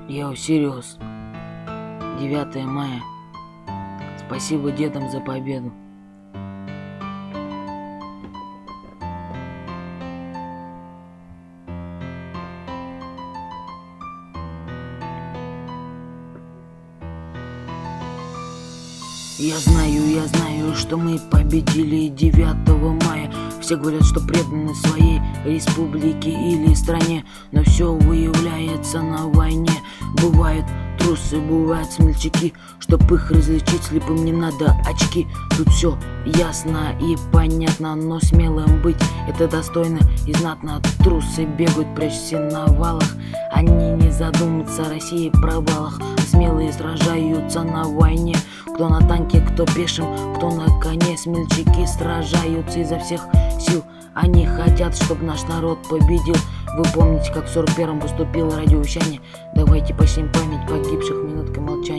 Йоу, Сириус, 9 мая. Спасибо дедам за победу. Я знаю, что мы победили 9 мая. Все говорят, что преданы своей республике или стране, но все выявляется на войне. Бывают трусы, бывают смельчаки. Чтоб их различить, слепым не надо очки. Тут все ясно и понятно, но смелым быть это достойно и знатно. Трусы бегают, прячься на валах, они не задумаются о России провалах. Смелые сражаются на войне, кто на танке, кто пешим, кто на коне. Смельчаки сражаются изо всех сил. Они хотят, чтобы наш народ победил. Вы помните, как в 41-м поступило радиовещание? Давайте почтим память погибших минуткой молчания.